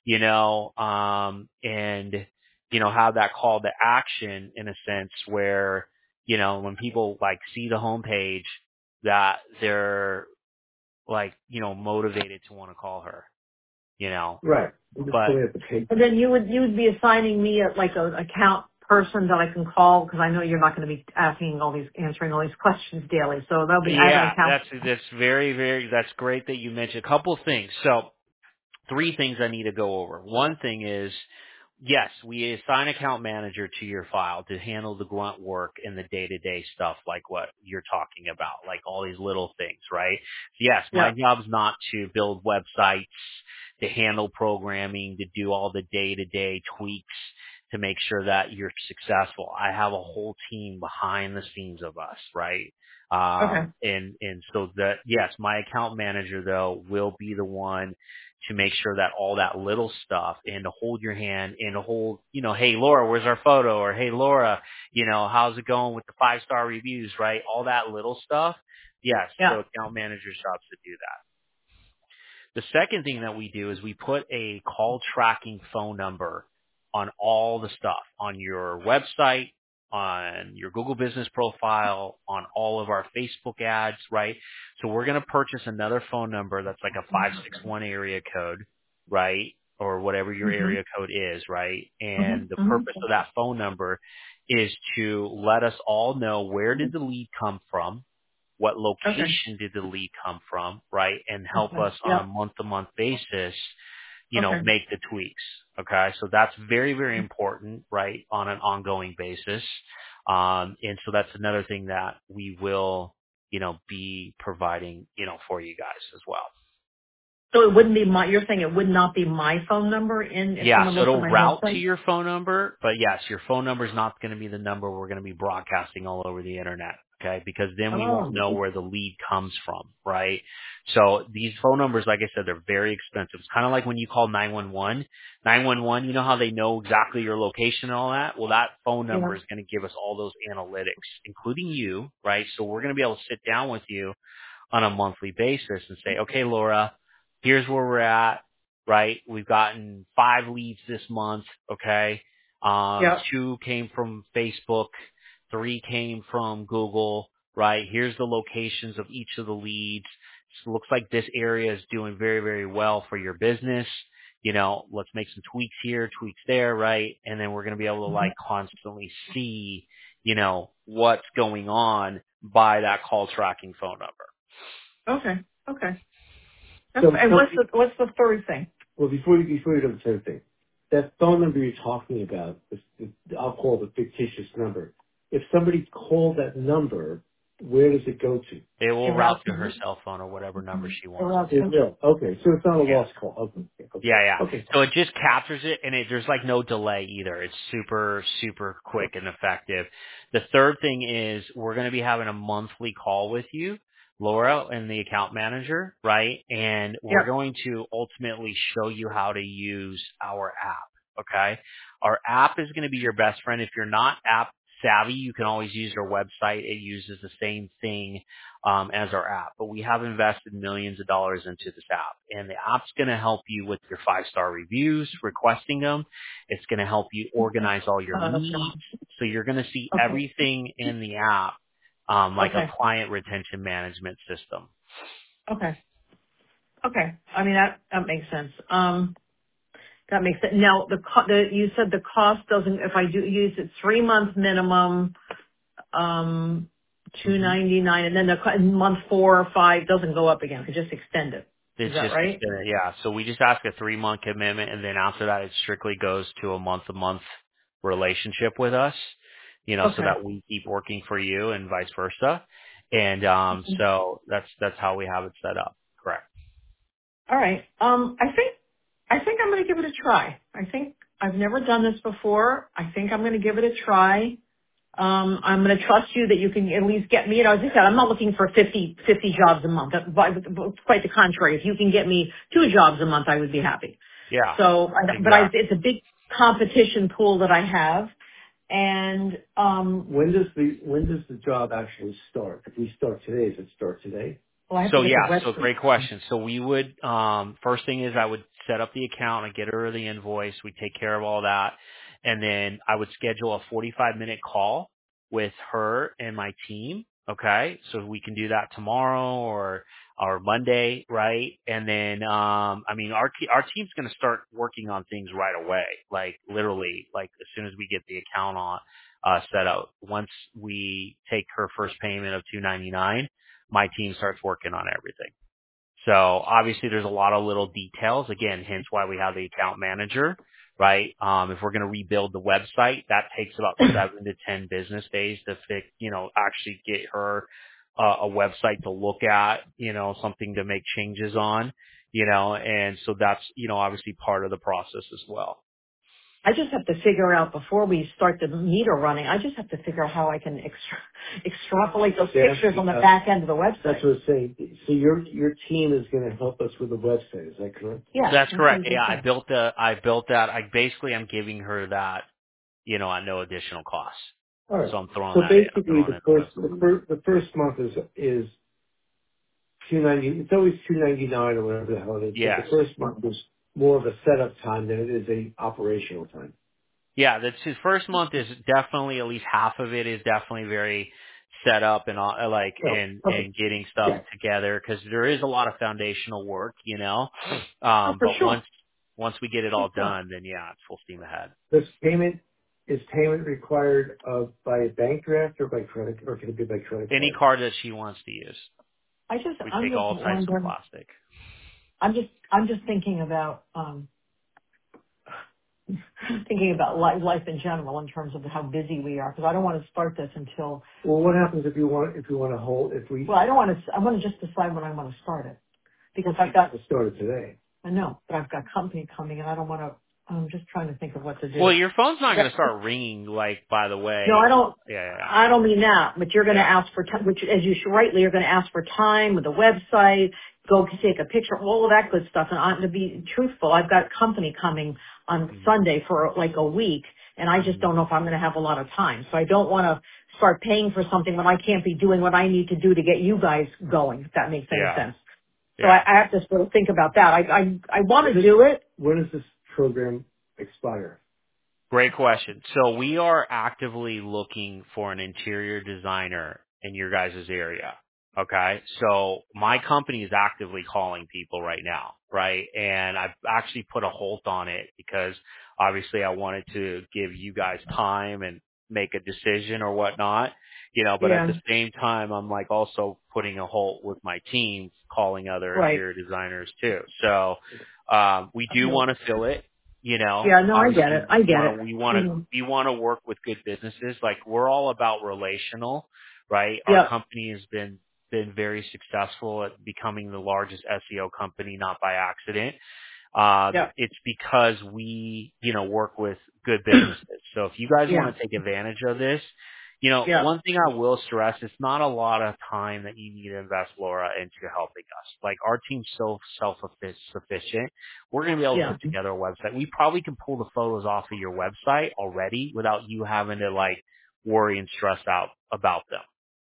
and have that call to action in a sense where, when people like see the homepage that they're like, motivated to want to call her, Right. I'm just but pulling up the page. And then you would be assigning me an account person that I can call because I know you're not going to be answering all these questions daily. So that'll be I have an yeah, account. that's very, very, that's great that you mentioned a couple things. So 3 things I need to go over. One thing is, yes, we assign account manager to your file to handle the grunt work and the day-to-day stuff like what you're talking about, like all these little things, right? Yes, my Yeah. job's not to build websites, to handle programming, to do all the day-to-day tweaks to make sure that you're successful. I have a whole team behind the scenes of us, right? Okay. And so that, yes, my account manager though will be the one to make sure that all that little stuff and to hold your hand and to hold, hey Laura, where's our photo? Or hey Laura, how's it going with the 5-star reviews, right? All that little stuff. Yes. Yeah. So account manager's jobs to do that. The second thing that we do is we put a call tracking phone number on all the stuff, on your website, on your Google business profile, on all of our Facebook ads, right? So we're going to purchase another phone number that's like a 561 area code, right? Or whatever your Mhm. area code is, right? Mhm. And the Mhm. purpose of that phone number is to let us all know where did the lead come from, what Okay. location did the lead come from, right? And help Okay. us on a Yeah. month-to-month basis, Okay. make the tweaks. Okay. So that's very, very important, right? On an ongoing basis. And so that's another thing that we will, be providing, for you guys as well. So it wouldn't be you're saying it would not be my phone number if Yeah, someone so looks at it'll my route to website? your phone number, but yes, your phone number is not going to be the number we're going to be broadcasting all over the internet, okay? Because then we won't Oh. know where the lead comes from, right? So these phone numbers, like I said, they're very expensive. It's kind of like when you call 911. 911, you know how they know exactly your location and all that? Well, that phone Yeah. number is going to give us all those analytics, including you, right? So we're going to be able to sit down with you on a monthly basis and say, okay, Laura, here's where we're at, right? We've gotten 5 leads this month, okay? Yeah. 2 came from Facebook, 3 came from Google, right? Here's the locations of each of the leads. So it looks like this area is doing very, very well for your business. Let's make some tweaks here, tweaks there, right? And then we're going to be able to Mhm. like constantly see, what's going on by that call tracking phone number. Okay. Okay. So, And what's the third thing? well, before you go to the third thing, that phone number you're talking about, I'll call the fictitious number. If somebody called that number, where does it go to? It will It route routes to to her me. cell phone or whatever number she It wants it routes to. It will. Okay, so it's not a Yeah. lost call. Okay, okay, Yeah, yeah. okay. So it just captures it, and there's like no delay either. It's super, super quick and effective. The third thing is we're going to be having a monthly call with you, Laura and the account manager, right? And we're Yep. going to ultimately show you how to use our app. Okay. Our app is going to be your best friend. If you're not app savvy, you can always use our website. It uses the same thing as our app, but we have invested millions of dollars into this app, and the app's going to help you with your 5-star reviews, requesting them. It's going to help you organize all your That's leads. So you're going to see okay. everything in the app, like a Okay. client retention management system. Okay. Okay. I mean, that makes sense. That makes sense. Now, you said the cost doesn't, if I do use it 3-month minimum, hmm $299, and then month 4 or 5 doesn't go up again. It just extend it. Is It's that just right? extended, yeah. So we just ask a 3-month commitment, and then after that, it strictly goes to a month-to-month relationship with us, so Okay. that we keep working for you and vice versa. And so that's how we have it set up. Correct. All right. I think I'm going to give it a try. I think I've never done this before. I think I'm going to give it a try. I'm going to trust you that you can at least get me, as I said, I'm not looking for 50 jobs a month. Quite the contrary. If you can get me 2 jobs a month, I would be happy. Yeah, So, exactly. it's a big competition pool that I have. And, When does the job actually start? If we start today, does it start today? well, I have to So get the yeah, so website. great question. So we would first thing is I would set up the account and get her the invoice. We take care of all that. And then I would schedule a 45-minute call with her and my team. Okay. So we can do that tomorrow or Monday, right? And then I mean our team's going to start working on things right away. Like literally like as soon as we get the account on set up. Once we take her first payment of $299, my team starts working on everything. So obviously there's a lot of little details, again, hence why we have the account manager, right? If we're going to rebuild the website, that takes about 7 to 10 business days to fix, actually get her a website to look at, something to make changes on, and so that's, obviously part of the process as well. I just have to figure out before we start the meter running, I just have to figure out how I can extrapolate those pictures on the back end of the website. That's what I'm saying. So your team is going to help us with the website. Is that correct? Yeah, That's that's what correct. I Yeah, just I said. built that. I'm giving her that, at no additional cost. All right. So I'm throwing So that in. I'm basically, throwing it in the website. the first month is $290. It's always $299 or whatever the hell it is. But Yes. the first month is more of a setup time than it is a operational time. Yeah, that's his first month is definitely at least half of it is definitely very set up and all, like Oh, and perfect. getting stuff Yeah. together because there is a lot of foundational work, Oh, for But sure. once we get it For all sure. done, then yeah, it's full steam ahead. Is payment required by a bank draft or by credit, or can it be by credit Any card? card that she wants to use, we I'm take just all types of wondering, plastic. I'm just thinking about, thinking about life in general in terms of how busy we are, because I don't want to start this until, Well, what happens if you want to hold, well, I want to just decide when I want to start it. Because I've got, to start it today? I know, but I've got company coming and I don't want to, I'm just trying to think of what to Well, do. your phone's not going That- to start ringing. Like, by the No, way, yeah, I don't mean that, but you're going to yeah, ask for time, which as you should rightly, you're going to ask for time with the website, go take a picture, all of that good stuff. And to be truthful, I've got company coming on mm-hmm. Sunday for like a week, and I just Mm-hmm. don't know if I'm going to have a lot of time. So I don't want to start paying for something when I can't be doing what I need to do to get you guys going, if that makes any Yeah, sense. So yeah. I have to sort of think about that. I want to do it. When does this program expire? Great question. So we are actively looking for an interior designer in your guys' area. Okay. So my company is actively calling people right now, right? And I've actually put a halt on it because obviously I wanted to give you guys time and make a decision or whatnot, but at Yeah, the same time, I'm like also putting a halt with my team calling other right. interior designers too. So, we do want to fill it. Yeah, no, I get it. Obviously I get it. we want to Mhm. we want to work with good businesses. Like we're all about relational, right? Our Yep, company has been very successful at becoming the largest SEO company, not by accident. yep. It's because we, work with good businesses. So if you guys Yeah, want to take advantage of this, yeah, one thing I will stress, it's not a lot of time that you need to invest, Laura, into helping us. Like our team's so self-sufficient. We're going to be able to yeah. put together a website. We probably can pull the photos off of your website already without you having to like worry and stress out about them,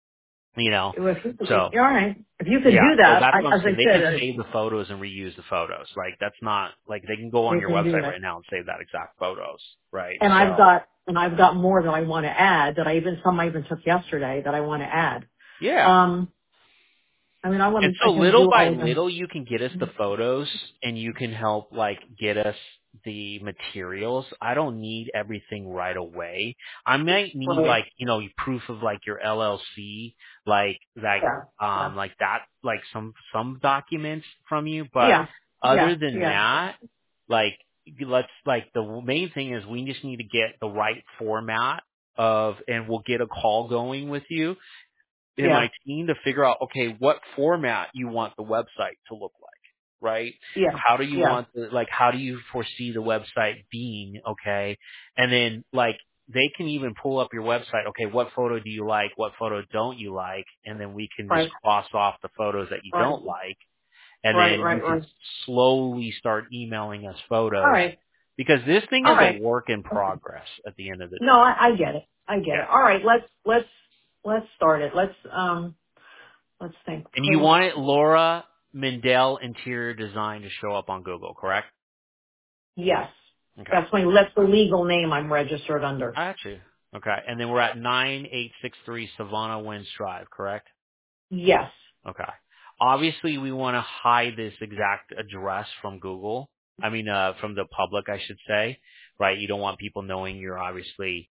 So All right. If you could yeah, do so that, that's what I'm as saying. I They said, can save the photos and reuse the photos. Like that's not like they can go on they your can do website that. right now and save that exact photos, right? And So I've got more that I want to add some I even took yesterday that I want to add. yeah. Um, I mean, And I so can little do by all of them. little you can get us the photos and you can help like get us the materials. I don't need everything right away. I might need Right. like, proof of like your LLC, like Yeah. Yeah. like that, like some documents from you, but Yeah. other Yeah. than Yeah. that, like the main thing is we just need to get the right format and we'll get a call going with you in Yeah. my team to figure out, okay, what format you want the website to look like, right? Yeah. How do you Yeah. want how do you foresee the website being, okay? And then like they can even pull up your website. Okay, what photo do you like? What photo don't you like? And then we can just Right. cross off the photos that you Right. don't like. And Right. then you Right. can Right. slowly start emailing us All photos, right. because this thing All is a right. work in progress at the end of the No, day. I get it. I get Yeah. it. All right. Let's start it. Let's think. And you Post. want it Laura Mindell Interior Design to show up on Google, correct? Yes. Okay. That's the legal name I'm registered under. I got you. Okay. And then we're at 9863 Savannah Winds Drive, correct? Yes. Okay. Obviously, we want to hide this exact address from Google. I mean, from the public, I should say, right? You don't want people knowing you're obviously,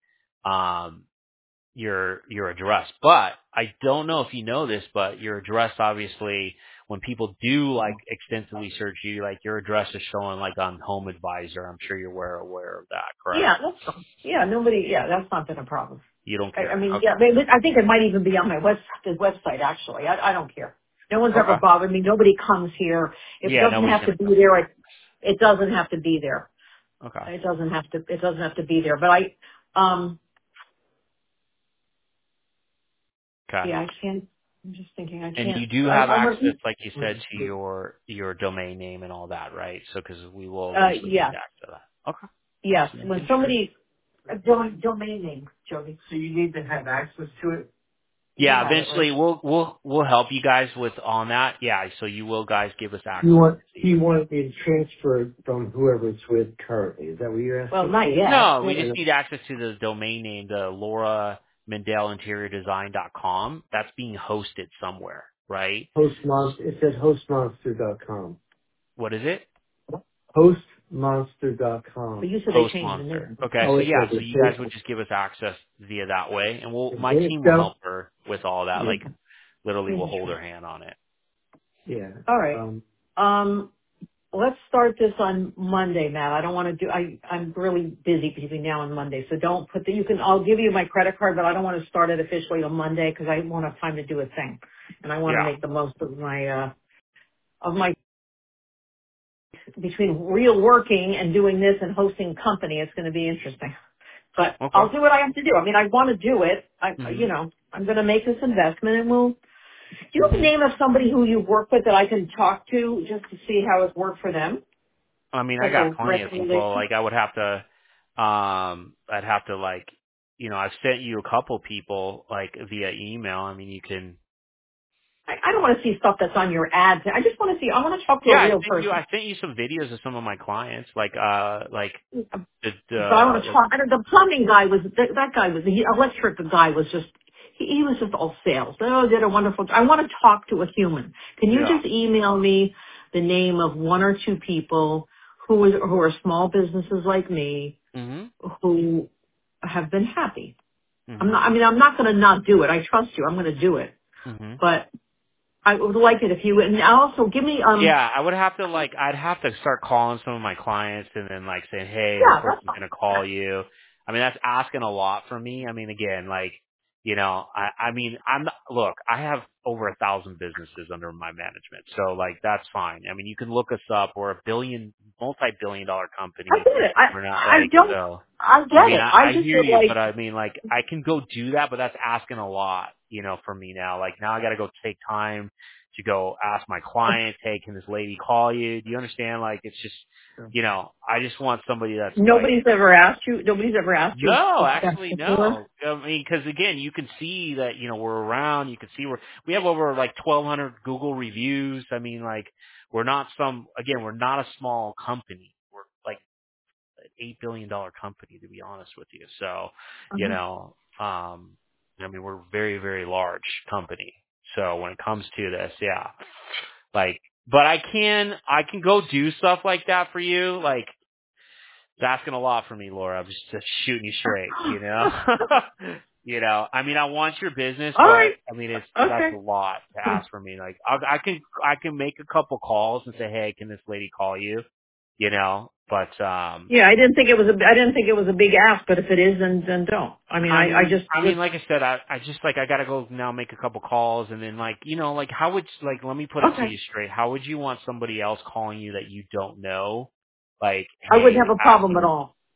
your address. But I don't know if you know this, but your address, obviously, when people do like extensively search you, like your address is showing like on Home Advisor. I'm sure you're aware of that, correct? Yeah, that's fine. Yeah, nobody. Yeah, that's not been a problem. You don't I care. mean, Okay. yeah, I think it might even be on my the website. Actually, I don't care. No one's ever Okay. bothered me. Nobody comes here. If it Yeah, doesn't nobody's have to gonna be come. there, it doesn't have to be there. Okay. It doesn't have to. It doesn't have to be there. But um, Okay. yeah, I can't. I'm just thinking. I And can't. you do have I'm. access, like you said, to your domain name and all that, right? So, because we will eventually need Yes. access to that. Okay. Yes. Just When making sure. somebody domain name, Jody. So you need to have access to it. You Yeah, have it eventually right. we'll help you guys with on that. Yeah, so you will guys give us You access. want you want me to transfer it from whoever it's with currently. Is that what you're Well, asking? not yet. No, we just Wait. need access to the domain name, the Laura Mindell Interior Design.com. That's being hosted somewhere, right? Hostmonster. It says hostmonster.com. What is it? Hostmonster.com. But you said they Host changed the Monster. name. Okay, Oh, so it yeah, says so it. you guys would just give us access via that way, and my There you team will go. help her with all that. Yeah. Like literally, we'll Jesus hold Christ. her hand on it. Yeah. All right. Um, Um, let's start this on Monday, Matt. I don't want to do. I'm really busy between now and Monday, so don't put the. You can. I'll give you my credit card, but I don't want to start it officially on Monday because I won't have time to do a thing, and I want to Yeah. make the most of my between real working and doing this and hosting company. It's going to be interesting, but I'll Okay. do what I have to do. I mean, I want to do it. Mhm. I'm going to make this investment, and we'll. Do you have a Mhm. name of somebody who you work with that I can talk to just to see how it worked for them? I mean, I Like got a plenty of people. recommendation? Like I would have to, I'd have to like, I've sent you a couple people like via email. I mean, you can. I don't want to see stuff that's on your ads. I just want to see, I want to talk to Yeah, a real person. I sent you some videos of some of my clients, like So I want to talk, the plumbing guy was, that guy was, the electric guy was just, he was just all sales. Oh, did a wonderful, I want to talk to a human. Can you yeah. just email me the name of one or two people who are small businesses like me Mhm. who have been happy? Mhm. I'm not going to not do it. I trust you. I'm going to do it. Mhm. But I would like it if you would, and also give me, Yeah, I would have to I'd have to start calling some of my clients and then like saying, hey, this yeah, that's person's fine. gonna call you. I mean, that's asking a lot from me. I mean, again, I mean, look, I have over 1,000 businesses under my management, so like that's fine. I mean, you can look us up. We're a multi-billion dollar I company. get it. We're not I don't. so. I I get mean, it. I I just hear feel you, like but I mean, like, I can go do that, but that's asking a lot, for me now. Like, now I got to go take time to go ask my clients, hey, can this lady call you? Do you understand? Like, it's just, I just want somebody that's like, nobody's ever asked you. Nobody's ever asked you no, that actually, before. no. I mean, because again, you can see that, we're around. You can see we have over like 1,200 Google reviews. I mean, like, we're not we're not a small company. We're like, $8 billion company, to be honest with you. So, Uh-huh. I mean, we're a very, very large company. So when it comes to this, yeah, like, but I can go do stuff like that for you. Like, it's asking a lot from me, Laura. I'm just shooting you straight, I mean, I want your business, All but right. I mean, that's Okay. a lot to ask from me. Like, I can make a couple calls and say, hey, can this lady call you? But, Yeah, I didn't think it was a big ask, but if it is, then don't. I mean, I just like I said, I just I gotta go now make a couple calls and then like how would let me put it to okay. you straight. How would you want somebody else calling you that you don't know? Like, I wouldn't hey, have a problem at asking, all.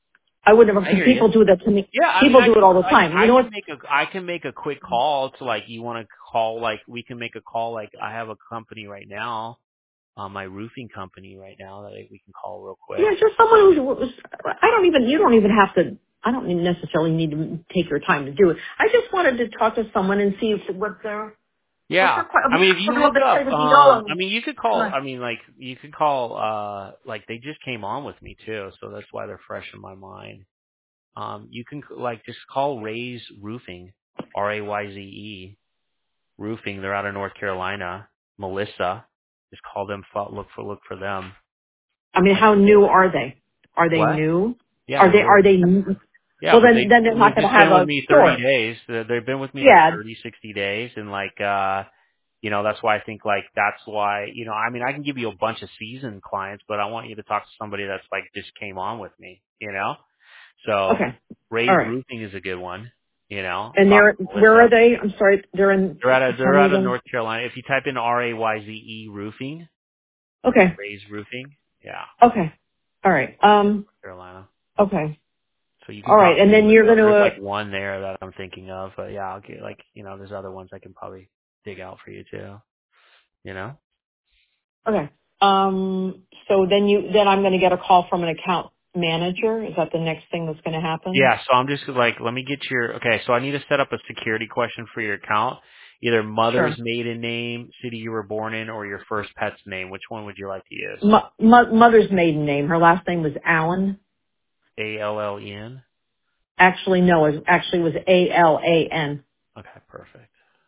I would never, I because hear you. people do that to me. Yeah, I mean, People do it all the time. You know what? I can make a quick call to like, you want to call, like, we can make a call, like, I have a company right now, my roofing company right now that we can call real quick. Yeah, just someone who's, you don't even have to, I don't necessarily need to take your time to do it. I just wanted to talk to someone and see what's Yeah. their, I mean, if you look up, I mean, you could call, Right. I mean, like, you could call, like, they just came on with me too, so that's why they're fresh in my mind. You can, like, just call Ray's Roofing, Rayze Roofing. They're out of North Carolina. Melissa. Just call them, look for them. I mean, Like, how new are they? Are they what? new? Yeah, Are they're they, really, are they, new? yeah, Well, but then they're not they've going to just have been with a me 30 store. days. They've been with me like Yeah. 30, 60 days. And like, that's why I think, like, that's why, I mean, I can give you a bunch of seasoned clients, but I want you to talk to somebody that's like just came on with me. So Okay. All Ray's right. Roofing is a good one, And talk to where Melissa. are they? I'm sorry. Tell They're me out of again. North Carolina. If you type in Rayze Roofing, Okay. Ray's Roofing, yeah, Okay. All right. Carolina. Okay. So you can All right. talk to And then you're Melissa. going There's to, like one there that I'm thinking of, but yeah, I'll get, like, there's other ones I can probably dig out for you too. You know? okay. So then I'm going to get a call from an account manager. Is that the next thing that's going to happen? Yeah. So I'm just like, let me get okay. So I need to set up a security question for your account. Either mother's Sure. maiden name, city you were born in, or your first pet's name. Which one would you like to use? Mother's maiden name. Her last name was Allen. Allen. Actually, no, it actually was Alan. Okay. Perfect.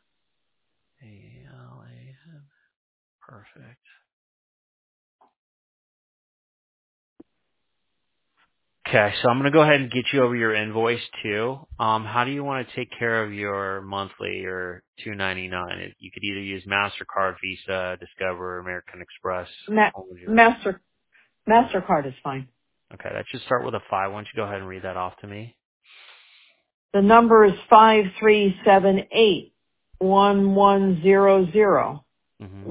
Allen. Perfect. Okay, so I'm going to go ahead and get you over your invoice too. How do you want to take care of your monthly or $299? You could either use MasterCard, Visa, Discover, American Express. Ma- What would you like? Master Mastercard is fine. Okay, that should start with a 5. Why don't you go ahead and read that off to me? The number is 5378 1100 hmm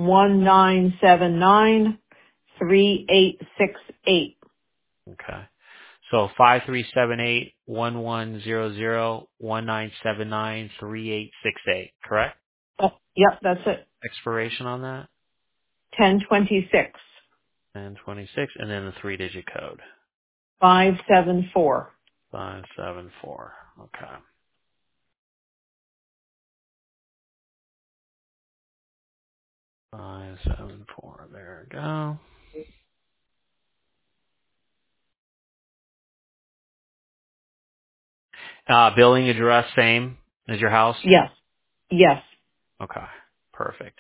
1979 3868. Okay. So 5378-1100-1979-3868, correct? Oh, yep, that's it. Expiration on that? 1026 And 26, and then the 3-digit code. 574. 574. Okay. 574. There we go. Billing address same as your house? Yes, yes, Okay. Perfect.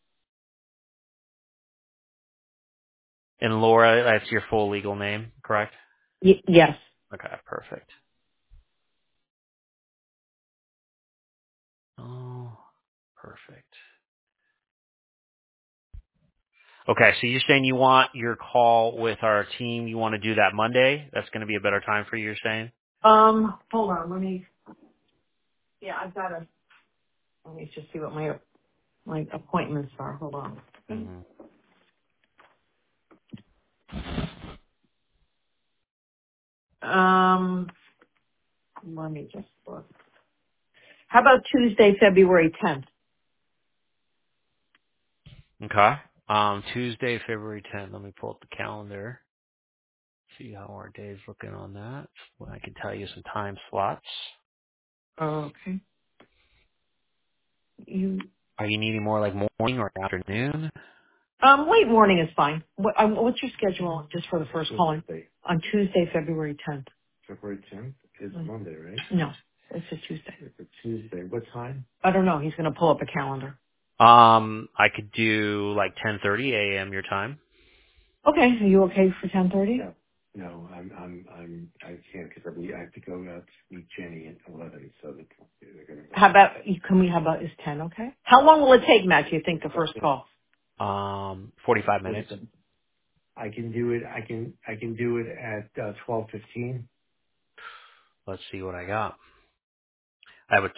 And Laura, that's your full legal name, correct? yes. Okay. Perfect. Oh, perfect. Okay. So you're saying you want your call with our team. You want to do that Monday? That's going to be a better time for you, you're saying? Hold on, yeah, let me just see what my appointments are. Hold on. hmm Um, let me just look. How about Tuesday, February 10th? Okay. Tuesday, February 10th. Let me pull up the calendar. See how our day's looking on that. Well, I can tell you some time slots. Okay. You, Are you needing more like morning or afternoon? late morning is fine. What's your schedule just for the first call on Tuesday, February 10th? February 10th is Monday, right? No, it's a Tuesday. It's a Tuesday. What time? I don't know. He's going to pull up a calendar. I could do like 10:30 a.m. your time. Okay. Are you okay for 10:30? No. No, I can't because I have to go out to meet Jenny at 11, so they're going How about is 10 okay? How long will it take, Matt, do you think, the first to. call? 45 minutes. 47. I can do it. I can do it at 12:15. Let's see what I got. I have a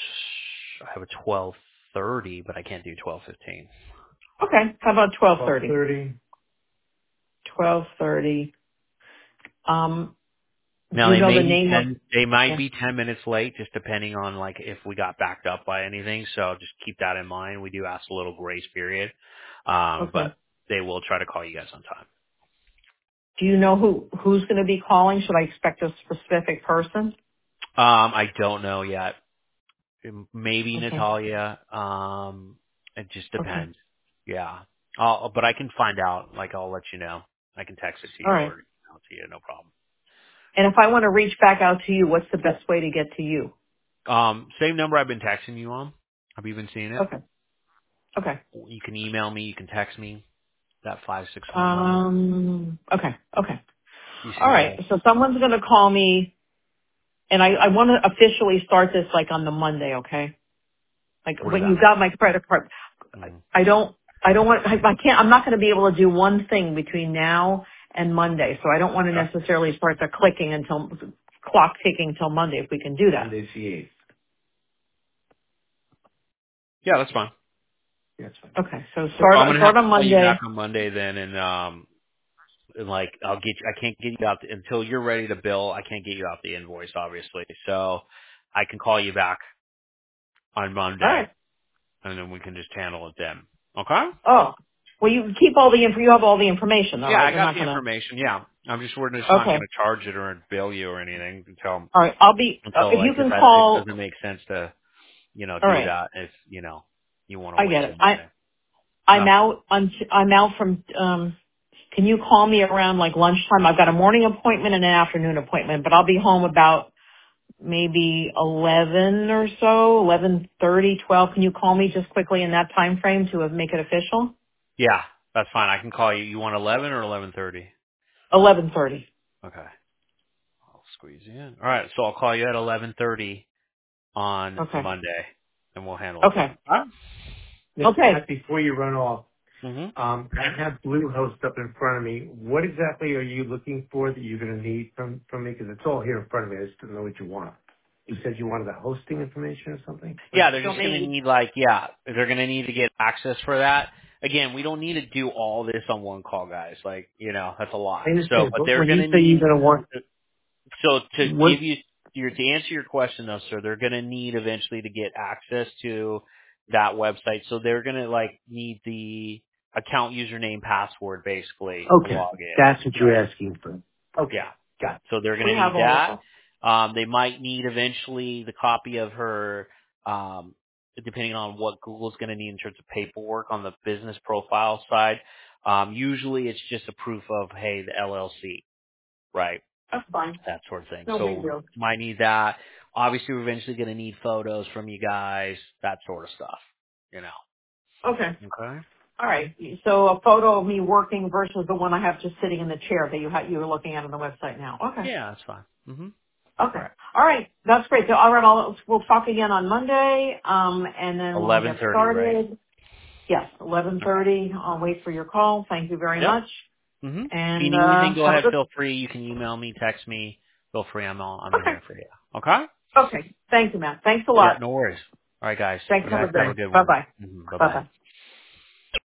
12:30, but I can't do 12:15. Okay. How about 12:30? 12:30. 12:30. Do Now you they know may the be name of? they might Yeah. be 10 minutes late, just depending on like if we got backed up by anything. So just keep that in mind. We do ask a little grace period, Okay. but they will try to call you guys on time. Do you know who's going to be calling? Should I expect a specific person? I don't know yet. Maybe Okay. Natalia. It just Okay. depends. Yeah. But I can find out. Like I'll let you know. I can text it to All you right. or email it to you. No problem. And if I want to reach back out to you, what's the best way to get to you? Same number I've been texting you on. Have you been seeing it? Okay. Okay. You can email me. You can text me. That 561 number. Okay. Okay. You All see right. that? So someone's going to call me, and I want to officially start this like on the Monday. Okay. Like What does when that you mean? got my credit card, Mm. I don't. I don't want. I can't. I'm not going to be able to do one thing between now and Monday. So I don't want to Okay. necessarily start the clicking until clock ticking until Monday. If we can do that. Monday's the 8th. Yeah, that's fine. That's fine. Okay. So So I'm gonna have start to on call you back Monday. on Monday then, and like I'll get you. I can't get you out until you're ready to bill. I can't get you out the invoice, obviously. So I can call you back on All Monday, right. and then we can just handle it then. Okay? Oh. Well, you keep all the info. You have all the information, all Yeah, right? I You're got not the gonna. information. Yeah, we're just not Okay. gonna charge it or bill you or anything All right. I'll be. until If like you if can it call. doesn't make sense to All do right. that if you want to I wait get it. till Monday. I'm Yeah. out. I'm out from. Can you call me around like lunchtime? I've got a morning appointment and an afternoon appointment, but I'll be home about maybe 11 or so, 11:30, 12. Can you call me just quickly in that time frame to make it official? Yeah, that's fine. I can call you. You want 11 or 11:30? 11:30. Okay. I'll squeeze you in. All right, so I'll call you at 11:30 on Okay. Monday, and we'll handle it Okay. then. All right. Now, Okay. Pat, before you run off, Mm-hmm. I have Bluehost up in front of me. What exactly are you looking for that you're going to need from me? Because it's all here in front of me. I just don't know what you want. You said you wanted the hosting information or something? Yeah, they're Show just going to me. need they're going to need to get access for that. Again, we don't need to do all this on one call, guys. Like, that's a lot. I So, understand, but but they're when going you to say you're need, going to want so to what? give you, to answer your question though, sir, they're going to need eventually to get access to that website. So they're going to need the account username password basically to Okay, log that's what in. you're Right. asking for. Yeah. Okay, got So they're going We to have need all of that. them. They might need eventually the copy of her, depending on what Google's going to need in terms of paperwork on the business profile side. Usually it's just a proof of, hey, the LLC, right? That's fine. That sort of thing. No big So deal. might need that. Obviously, we're eventually going to need photos from you guys, that sort of stuff, Okay. Okay. All right. So a photo of me working versus the one I have just sitting in the chair that you were looking at on the website now. Okay. Yeah, that's fine. Mm-hmm. All Okay. right. All right. That's great. So all right, we'll talk again on Monday, and then we'll get 11:30, right? started. Yes, Okay. 11:30. I'll wait for your call. Thank you very Yep. much, Mm-hmm. If you and need anything, go have a ahead. good. Feel free. You can email me, text me. Feel free. I'm Okay. here for you. Okay. Okay. Thank you, Matt. Thanks a Yeah. lot. No worries. All right, guys. Thanks. You Have guys a good have a day. good Bye one. bye. Mm-hmm. Bye Bye bye. bye.